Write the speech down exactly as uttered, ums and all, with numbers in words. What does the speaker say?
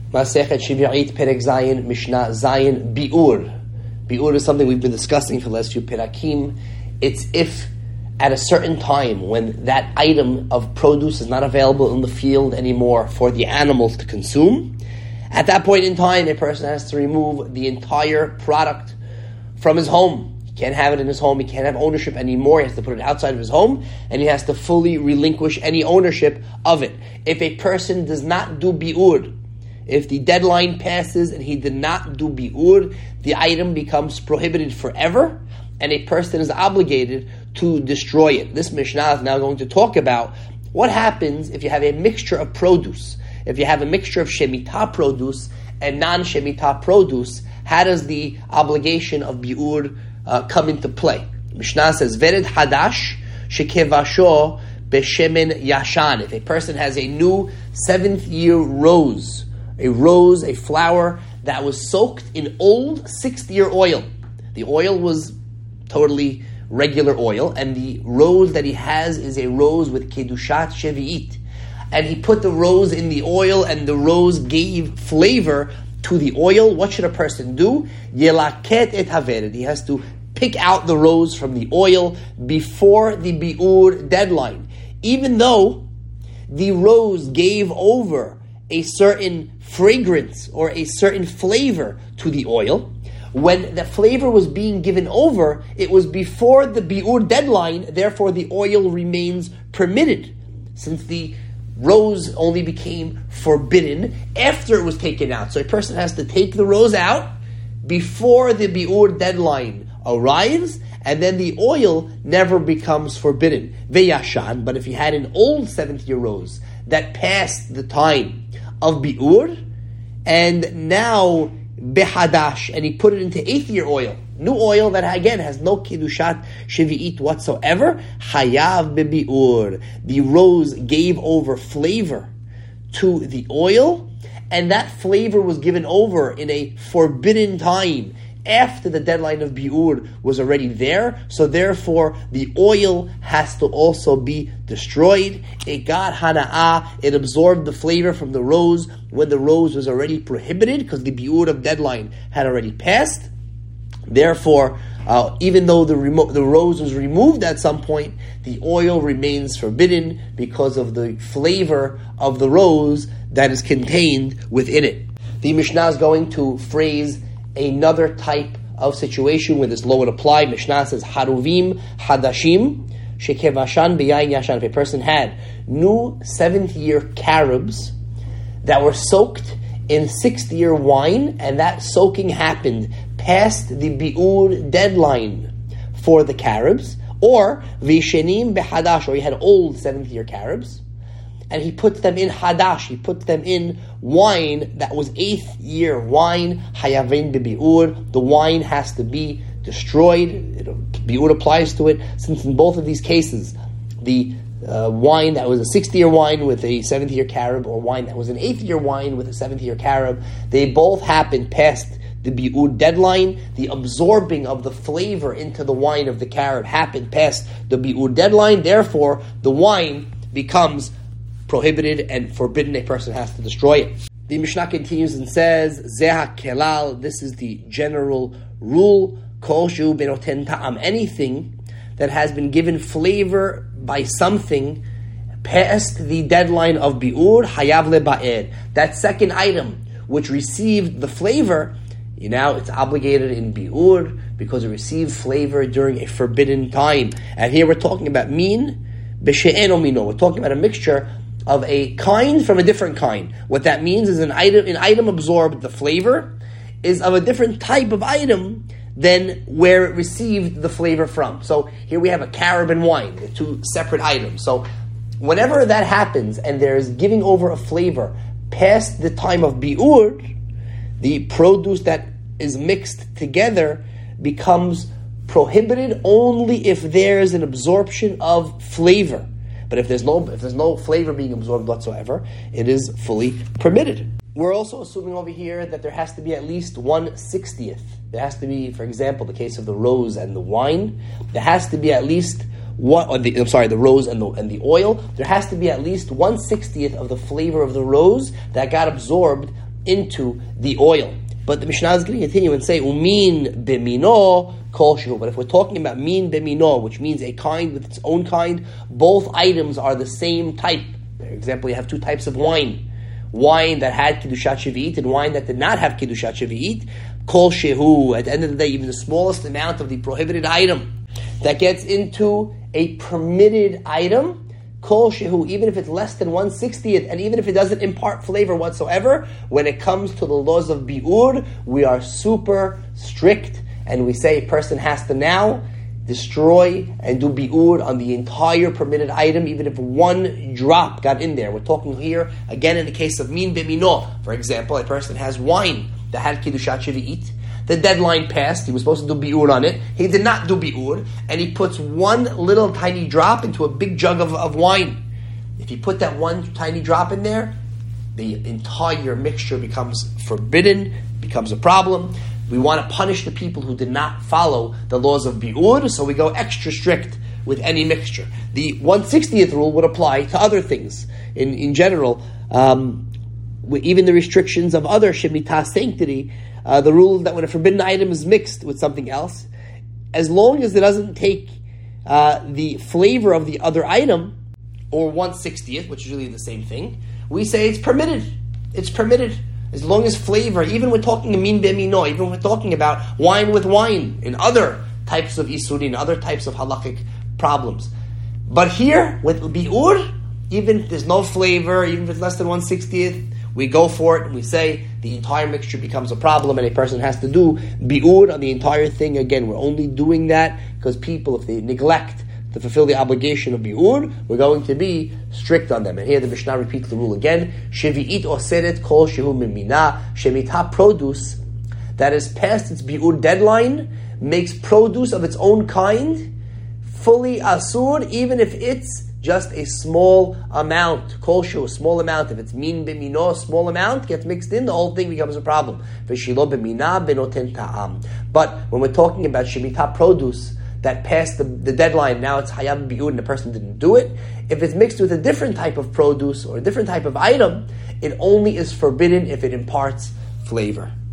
Masechet Shvi'it Perek Zayin, Mishnah Zayin, Bi'ur. Bi'ur is something we've been discussing for the last few Perakim. It's if at a certain time when that item of produce is not available in the field anymore for the animals to consume, at that point in time, a person has to remove the entire product from his home. He can't have it in his home. He can't have ownership anymore. He has to put it outside of his home, and he has to fully relinquish any ownership of it. If a person does not do bi'ur, if the deadline passes and he did not do bi'ur, the item becomes prohibited forever, and a person is obligated to destroy it. This Mishnah is now going to talk about what happens if you have a mixture of produce. If you have a mixture of Shemitah produce and non-Shemitah produce, how does the obligation of bi'ur uh, come into play? Mishnah says, Vered hadash shekevasho beshemen yashan. If a person has a new seventh year rose, a rose, a flower that was soaked in old sixth year oil. The oil was totally regular oil, and the rose that he has is a rose with kedushat shevi'it. And he put the rose in the oil, and the rose gave flavor to the oil. What should a person do? Yelaket et havered. He has to pick out the rose from the oil before the bi'ur deadline. Even though the rose gave over a certain fragrance or a certain flavor to the oil, when the flavor was being given over, it was before the bi'ur deadline, therefore the oil remains permitted. Since the rose only became forbidden after it was taken out. So a person has to take the rose out before the bi'ur deadline arrives, and then the oil never becomes forbidden. Veyashan, but if you had an old seventh year rose that passed the time of bi'ur, and now behadash, and he put it into eighth year oil, new oil that again has no kedushat shevi'it whatsoever, hayav bebi'ur. The rose gave over flavor to the oil, and that flavor was given over in a forbidden time after the deadline of bi'ur was already there, so therefore the oil has to also be destroyed. It got hana'ah, it absorbed the flavor from the rose when the rose was already prohibited because the bi'ur of deadline had already passed. Therefore, uh, even though the remo- the rose was removed at some point, the oil remains forbidden because of the flavor of the rose that is contained within it. The Mishnah is going to phrase another type of situation where this law would apply. Mishnah says, Haruvim hadashim shekevashan b'yayin yashan. If a person had new seventh year carobs that were soaked in sixth year wine, and that soaking happened past the bi'ur deadline for the carobs, or vishenim behadash, or he had old seventh year carobs, and he puts them in hadash, he puts them in wine that was eighth year wine, hayavin bebi'ur, the wine has to be destroyed, it, bi'ur applies to it, since in both of these cases, the uh, wine that was a sixth year wine with a seventh year carob, or wine that was an eighth year wine with a seventh year carob, they both happened past the bi'ur deadline. The absorbing of the flavor into the wine of the carob happened past the bi'ur deadline, therefore the wine becomes prohibited and forbidden. A person has to destroy it. The Mishnah continues and says, Zeha kelal, this is the general rule, kol shu benoten ta'am, anything that has been given flavor by something past the deadline of bi'ur, hayav leba'ed. That second item which received the flavor, you know, it's obligated in bi'ur because it received flavor during a forbidden time. And here we're talking about min b'she'eno mino. We're talking about a mixture of a kind from a different kind. What that means is an item, an item absorbed the flavor is of a different type of item than where it received the flavor from. So here we have a carob and wine, the two separate items. So whenever that happens and there's giving over a flavor past the time of bi'ur, the produce that is mixed together becomes prohibited only if there's an absorption of flavor. But if there's no if there's no flavor being absorbed whatsoever, it is fully permitted. We're also assuming over here that there has to be at least one sixtieth. There has to be, for example, the case of the rose and the wine. There has to be at least one. Or the, I'm sorry, the rose and the and the oil. There has to be at least one sixtieth of the flavor of the rose that got absorbed into the oil. But the Mishnah is going to continue and say, Umin b'mino kol shehu. But if we're talking about min b'mino, which means a kind with its own kind, both items are the same type. For example, you have two types of wine. Wine that had Kiddushat Shvi'it and wine that did not have Kiddushat Shvi'it. Kol shehu, at the end of the day, even the smallest amount of the prohibited item that gets into a permitted item, Kol shehu, even if it's less than one sixtieth, and even if it doesn't impart flavor whatsoever, when it comes to the laws of bi'ur, we are super strict, and we say a person has to now destroy and do bi'ur on the entire permitted item, even if one drop got in there. We're talking here, again, in the case of min b'mino. For example, a person has wine that had Kiddushat Shvi'it. The deadline passed. He was supposed to do bi'ur on it. He did not do bi'ur, and he puts one little tiny drop into a big jug of, of wine. If you put that one tiny drop in there, the entire mixture becomes forbidden, becomes a problem. We want to punish the people who did not follow the laws of bi'ur, so we go extra strict with any mixture. The one sixtieth rule would apply to other things. In, in general, um, even the restrictions of other shemitah sanctity, Uh, the rule that when a forbidden item is mixed with something else, as long as it doesn't take uh, the flavor of the other item, or one sixtieth, which is really the same thing, we say it's permitted. It's permitted. As long as flavor, even we're talking min b'mino, even we're talking about wine with wine, in other types of isurin, other types of halakhic problems. But here, with bi'ur, even if there's no flavor, even if it's less than one sixtieth, we go for it and we say the entire mixture becomes a problem and a person has to do bi'ur on the entire thing. Again, we're only doing that because people, if they neglect to fulfill the obligation of bi'ur, we're going to be strict on them. And here the Mishnah repeats the rule again. Shevi'it oseret kol shehu mimina. Shemitah produce that is past its bi'ur deadline makes produce of its own kind fully asur, even if it's just a small amount, kol shehu, a small amount. If it's min b'mino, a small amount gets mixed in, the whole thing becomes a problem. V'shilo b'mina benoten ta'am. But when we're talking about shemitah produce that passed the, the deadline, now it's hayab bi'ur and the person didn't do it, if it's mixed with a different type of produce or a different type of item, it only is forbidden if it imparts flavor.